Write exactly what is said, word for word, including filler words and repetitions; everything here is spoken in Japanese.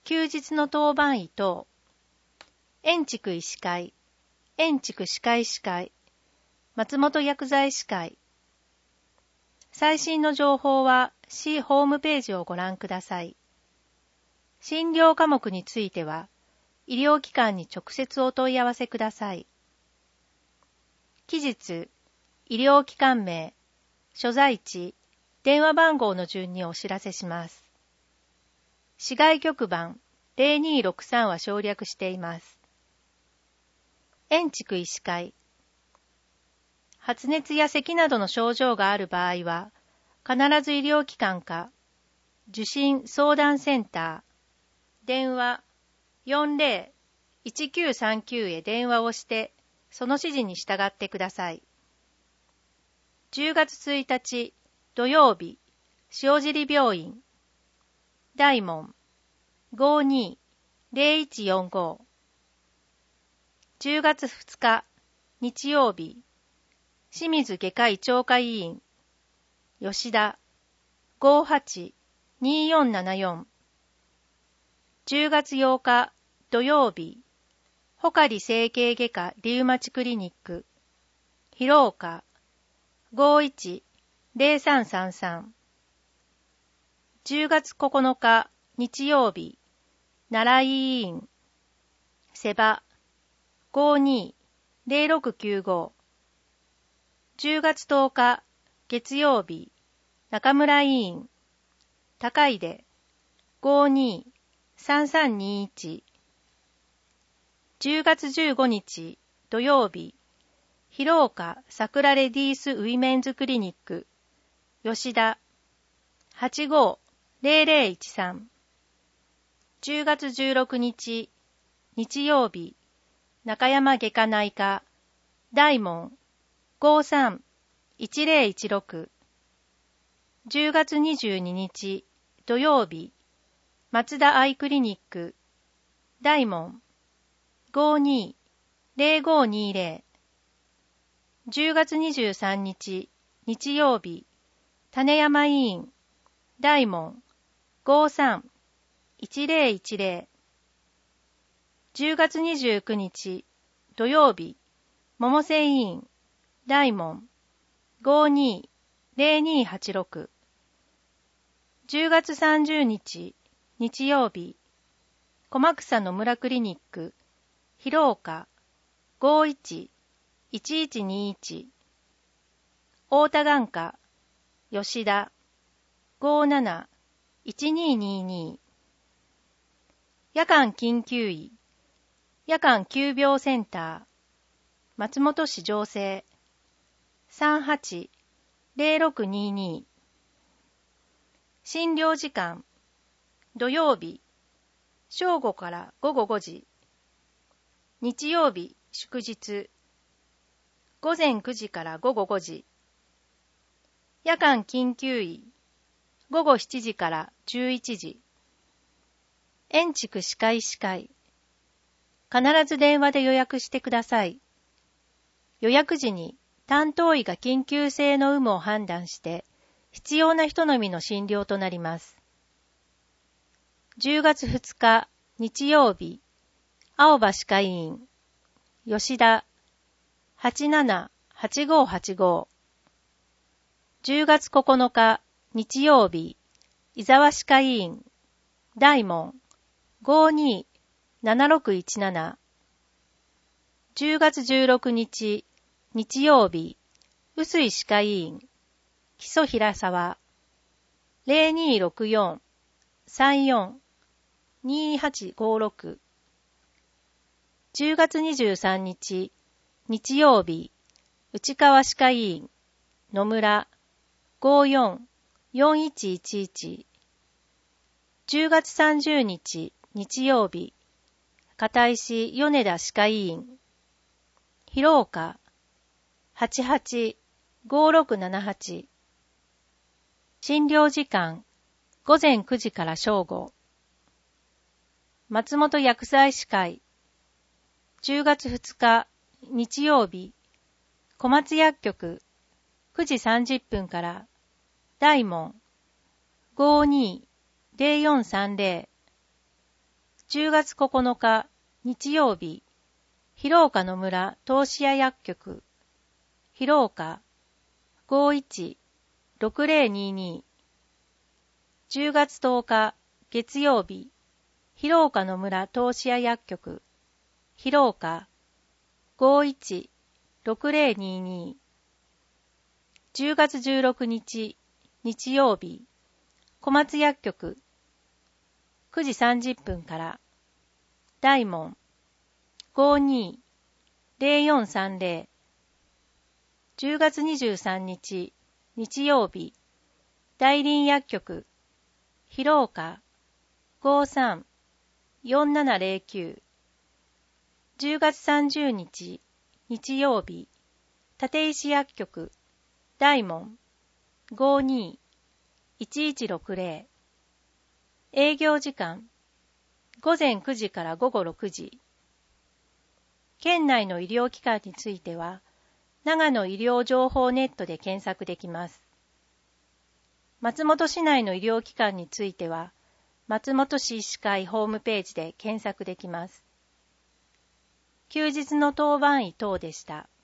休日の当番医等、円畜医師会、円畜歯科医師会、松本薬剤師会。最新の情報は市ホームページをご覧ください。診療科目については、医療機関に直接お問い合わせください。期日、医療機関名、所在地、電話番号の順にお知らせします。市外局番ゼロにーろくさんは省略しています。円畜医師会。発熱や咳などの症状がある場合は、必ず医療機関か、受診相談センター、電話 よんゼロいちきゅうさんきゅう へ電話をして、その指示に従ってください。じゅうがつついたち土曜日、塩尻病院、大門 ごーにーゼロいちよんご。じゅうがつふつか日曜日、清水外科医長科医院、吉田 ごーはちにーよんななよん。じゅうがつようか土曜日、穂刈整形外科リウマチクリニック、広岡 ごーいちゼロさんさんさん。じゅうがつここのか日曜日、奈良医院、瀬場 ごーにーゼロろくきゅうご。じゅうがつとおか月曜日、中村医院、高出 ごーにーさんさんにいち。じゅうがつじゅうごにち土曜日、広岡桜レディースウィメンズクリニック、吉田 はちごーゼロゼロいちさん。じゅうがつじゅうろくにち日曜日、中山外科内科、大門 ごーさんいちゼロいちろく。じゅうがつにじゅうににち土曜日、松田アイクリニック、大門 ごーにーゼロごーにーゼロ。じゅうがつにじゅうさんにち日曜日、種山医院、大門 ごーさんいちゼロいちゼロ。じゅうがつにじゅうくにち土曜日、百瀬医院、大門 ごーにーゼロにーはちろく。じゅうがつさんじゅうにち日曜日、駒草野村クリニック、広岡 ごーいちいちいちにいち。太田眼科、吉田 ごーなないちにーにーに。夜間緊急医、夜間急病センター、松本市城西 さんはちゼロろくにーに。診療時間、土曜日、正午から午後ごじ、日曜日、祝日、午前くじから午後ごじ、夜間緊急医、午後しちじからじゅういちじ、円畜歯科医師会、必ず電話で予約してください。予約時に担当医が緊急性の有無を判断して、必要な人のみの診療となります。じゅうがつふつか日曜日、青葉歯科医院、吉田 はちななはちごーはちご。じゅうがつここのか日曜日、伊沢歯科医院、大門 ごーにーななろくいちなな。じゅうがつじゅうろくにち日曜日、臼井歯科医院、木曽平沢 ゼロにーろくよんさんよんにーはちごろく。じゅうがつにじゅうさんにち日曜日、内川歯科医院、野村 ごーよんよんいちいちいち。じゅうがつさんじゅうにち日曜日、片石米田歯科医院、広岡 はちはちごーろくななはち。診療時間、午前くじから正午。松本薬剤師会、じゅうがつふつか日曜日、小松薬局くじさんじゅっぷんから大門 ごーにーゼロよんさんゼロ。 じゅうがつここのか日曜日、広岡の村投資屋薬局、広岡 ごいちろくぜろにに。じゅうがつとおか月曜日、広岡の村投資屋薬局、広岡 ごいちろくぜろにに。じゅうがつじゅうろくにち日曜日、小松薬局くじさんじゅっぷんから、大門 ごにぜろよんさんぜろ。じゅうがつにじゅうさんにち日曜日、大林薬局広岡 ごさんよんななぜろきゅう。じゅうがつさんじゅうにち日曜日、立石薬局大門 ごにいちいちろくぜろ。営業時間ごぜんくじからごごろくじ。県内の医療機関については、長野医療情報ネットで検索できます。松本市内の医療機関については、松本市医師会ホームページで検索できます。休日の当番医等でした。